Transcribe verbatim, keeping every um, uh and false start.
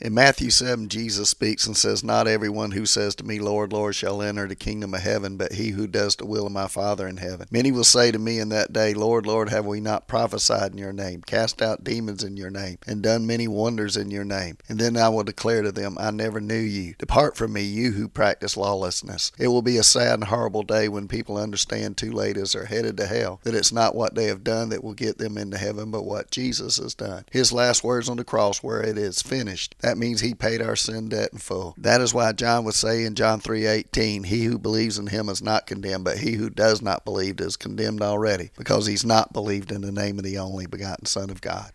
In Matthew seven, Jesus speaks and says, "Not everyone who says to me, Lord, Lord, shall enter the kingdom of heaven, but he who does the will of my Father in heaven. Many will say to me in that day, Lord, Lord, have we not prophesied in your name, cast out demons in your name, and done many wonders in your name? And then I will declare to them, I never knew you. Depart from me, you who practice lawlessness." It will be a sad and horrible day when people understand too late as they're headed to hell that it's not what they have done that will get them into heaven, but what Jesus has done. His last words on the cross were, "It is finished." That means he paid our sin debt in full. That is why John would say in John three eighteen, "He who believes in him is not condemned, but he who does not believe is condemned already, because he's not believed in the name of the only begotten Son of God."